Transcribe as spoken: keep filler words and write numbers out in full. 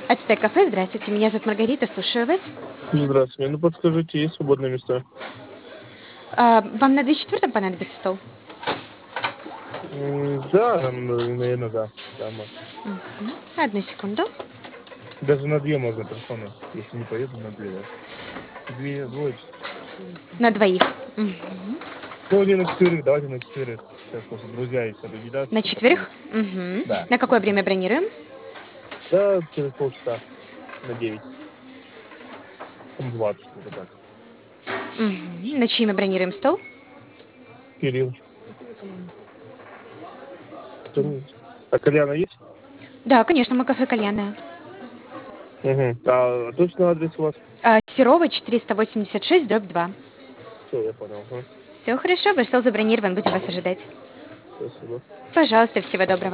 Ацтек кафе, здравствуйте, меня зовут Маргарита, слушаю вас. Здравствуйте. Ну, подскажите, есть свободные места? А, вам на две четвертом понадобится стол? М, Да, наверное, да. Да, может. Одну секунду. Даже на две можно персоны. Если не поеду, на две, да. Две, двое. На двоих. М. Ну, не на четверых, давайте на четверых. Сейчас просто друзья есть, а не даст, На что поедут. четверых? Мгм. Да. На какое время бронируем? Да, через полчаса. На девять. Там двадцать, что-то так. Мгм. На чьи мы бронируем стол? Кирилл. Кто? А кальяна есть? Да, конечно, мы кафе кальянное. Угу. А точно адрес у вас? А, Серова, четыреста восемьдесят шесть, дробь два. Все, я понял. Ага. Все хорошо, ваш стол забронирован, будем вас ожидать. Спасибо. Пожалуйста, всего доброго.